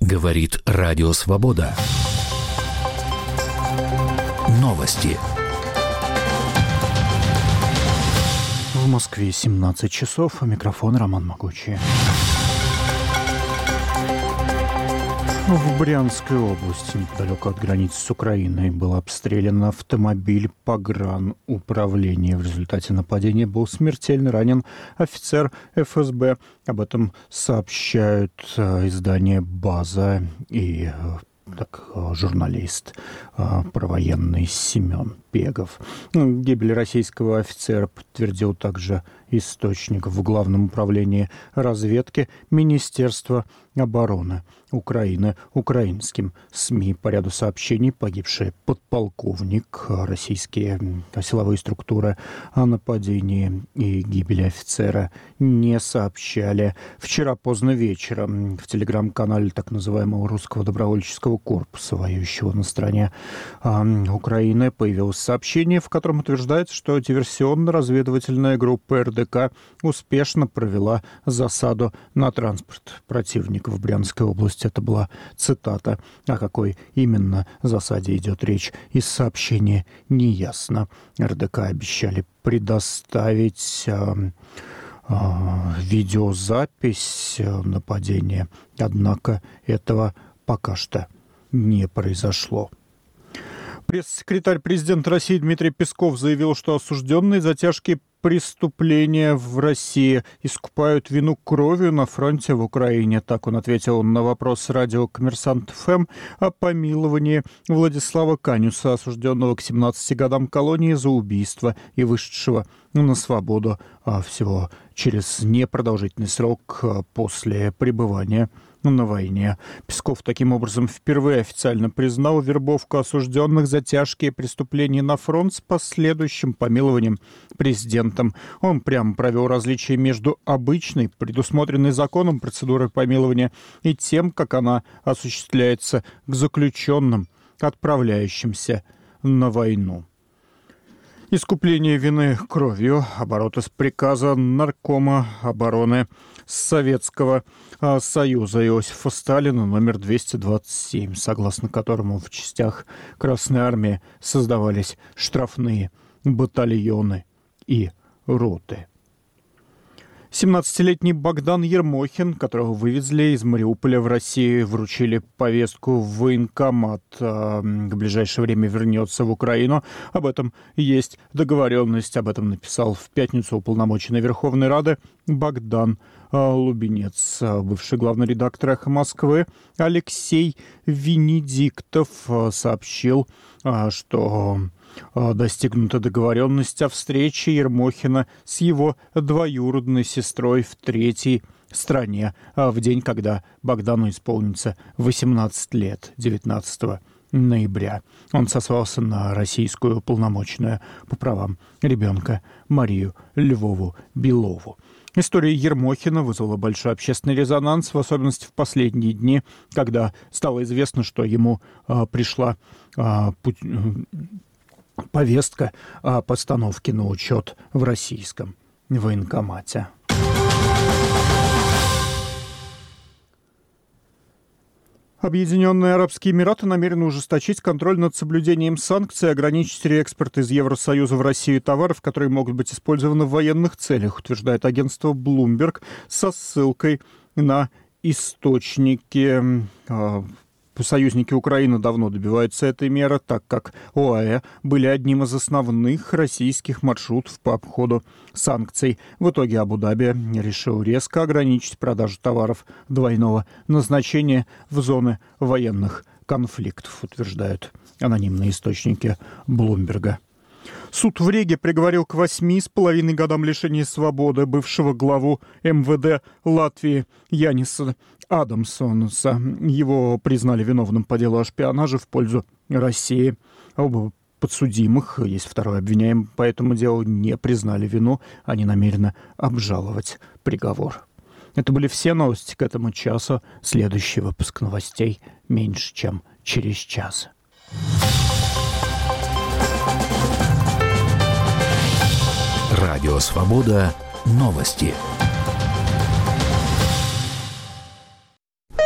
Говорит Радио Свобода. Новости. В Москве 17 часов. Микрофон Роман Могучий. В Брянской области, неподалеку от границы с Украиной, был обстрелян автомобиль погрануправления. В результате нападения был смертельно ранен офицер ФСБ. Об этом сообщают издание «База» и журналист провоенный Семен Пегов. Гибель российского офицера подтвердил также источник в Главном управлении разведки Министерства обороны Украины украинским СМИ. По ряду сообщений погибший подполковник, российские силовые структуры о нападении и гибели офицера не сообщали. Вчера поздно вечером в телеграм-канале так называемого русского добровольческого корпуса, воюющего на стороне Украины, появилось сообщение, в котором утверждается, что диверсионно-разведывательная группа РДК успешно провела засаду на транспорт противника в Брянской области. Это была цитата. О какой именно засаде идет речь, из сообщения не ясно. РДК обещали предоставить видеозапись нападения, однако этого пока что не произошло. Пресс-секретарь президента России Дмитрий Песков заявил, что осужденные за тяжкие преступления в России искупают вину кровью на фронте в Украине. Так он ответил на вопрос радио «Коммерсант ФМ» о помиловании Владислава Канюса, осужденного к 17 годам колонии за убийство и вышедшего на свободу всего через непродолжительный срок после пребывания на войне. Песков таким образом впервые официально признал вербовку осужденных за тяжкие преступления на фронт с последующим помилованием президентом. Он прямо провел различие между обычной, предусмотренной законом процедурой помилования, и тем, как она осуществляется к заключенным, отправляющимся на войну. Искупление вины кровью. Оборот из приказа Наркома обороны Советского Союза Иосифа Сталина номер 227, согласно которому в частях Красной Армии создавались штрафные батальоны и роты. 17-летний Богдан Ермохин, которого вывезли из Мариуполя в Россию, вручили повестку в военкомат. В ближайшее время вернется в Украину. Об этом есть договоренность. Об этом написал в пятницу уполномоченный Верховной Рады Богдан Лубенец. Бывший главный редактор «Эхо Москвы» Алексей Венедиктов сообщил, что достигнута договоренность о встрече Ермохина с его двоюродной сестрой в третьей стране в день, когда Богдану исполнится 18 лет, 19 ноября. Он сослался на российскую уполномоченную по правам ребенка Марию Львову Белову. История Ермохина вызвала большой общественный резонанс, в особенности в последние дни, когда стало известно, что ему пришла повестка о постановке на учет в российском военкомате. Объединенные Арабские Эмираты намерены ужесточить контроль над соблюдением санкций и ограничить реэкспорт из Евросоюза в Россию товаров, которые могут быть использованы в военных целях, утверждает агентство Bloomberg со ссылкой на источники. Союзники Украины давно добиваются этой меры, так как ОАЭ были одним из основных российских маршрутов по обходу санкций. В итоге Абу-Даби решил резко ограничить продажу товаров двойного назначения в зоны военных конфликтов, утверждают анонимные источники Блумберга. Суд в Риге приговорил к 8,5 годам лишения свободы бывшего главу МВД Латвии Яниса Адамсонса. Его признали виновным по делу о шпионаже в пользу России. Оба подсудимых, есть второй обвиняемый по этому делу, не признали вину. Они намерены обжаловать приговор. Это были все новости к этому часу. Следующий выпуск новостей меньше, чем через час. Радио «Свобода». Новости.